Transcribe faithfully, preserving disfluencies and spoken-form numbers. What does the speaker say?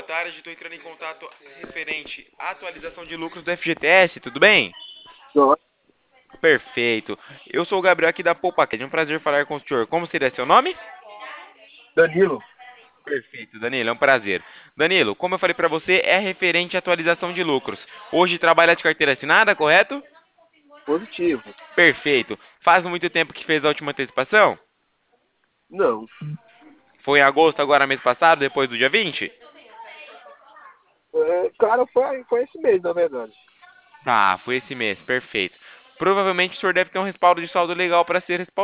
tarde, estou entrando em contato referente à atualização de lucros do F G T S, tudo bem? Só. Perfeito. Eu sou o Gabriel aqui da Poupaquete, é um prazer falar com o senhor. Como seria seu nome? Danilo, Perfeito, Danilo, é um prazer. Danilo, como eu falei para você, é referente à atualização de lucros. Hoje trabalha de carteira assinada, correto? positivo. Perfeito. Faz muito tempo que fez a última antecipação? Não. Foi em agosto, agora mês passado, depois do dia vinte? É, cara, foi, foi esse mês, na verdade. Tá, foi esse mês, perfeito. Provavelmente o senhor deve ter um respaldo de saldo legal para ser respaldado.